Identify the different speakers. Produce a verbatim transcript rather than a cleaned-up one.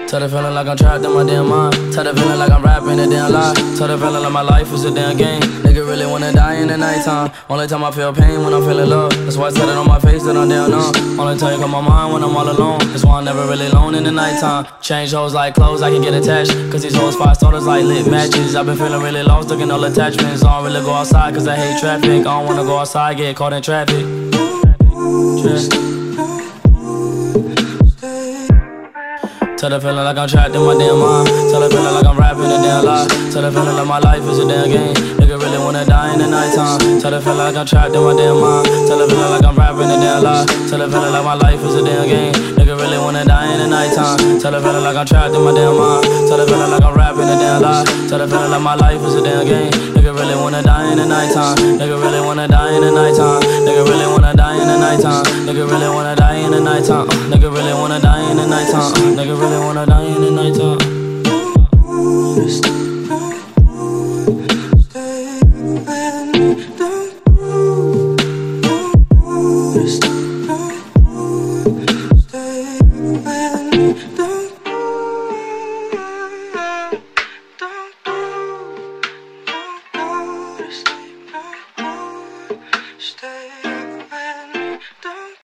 Speaker 1: Tell the feeling like I'm trapped in my damn mind. Tell the feeling like I'm rapping a damn lie. Tell the feeling like my life is a damn game. Nigga really wanna die in the nighttime. Only time I feel pain when I'm feeling love. That's why I tell it on my face that I'm down numb. Only time you come my mind when I'm all alone. That's why I'm never really alone in the nighttime. Change hoes like clothes, I can get attached. Cause these hoes five starters like lit matches. I've been feeling really lost, looking all attachments. I don't really go outside cause I hate traffic. I don't wanna go outside, get caught in traffic. Traffic. Tell the feeling like I'm trapped in my damn mind. Tell the feeling like I'm rapping a damn lie. Tell the feeling like my life is a damn game. Nigga really wanna die in the nighttime. Tell the feeling like I'm trapped in my damn mind. Tell the feeling like I'm rapping a damn lie. Tell the feeling like my life is a damn game. Nigga really wanna die in the nighttime. Tell the feeling like I'm trapped in my damn mind. Tell the feeling like I'm rapping a damn lie. Tell the feeling like my life is a damn game. Nigga really wanna die in the nighttime. Nigga really wanna die in the nighttime. Nigga really wanna die in the nighttime. Nigga really wanna die in the nighttime. Nigga really wanna die in the nighttime. Nigga really wanna die in the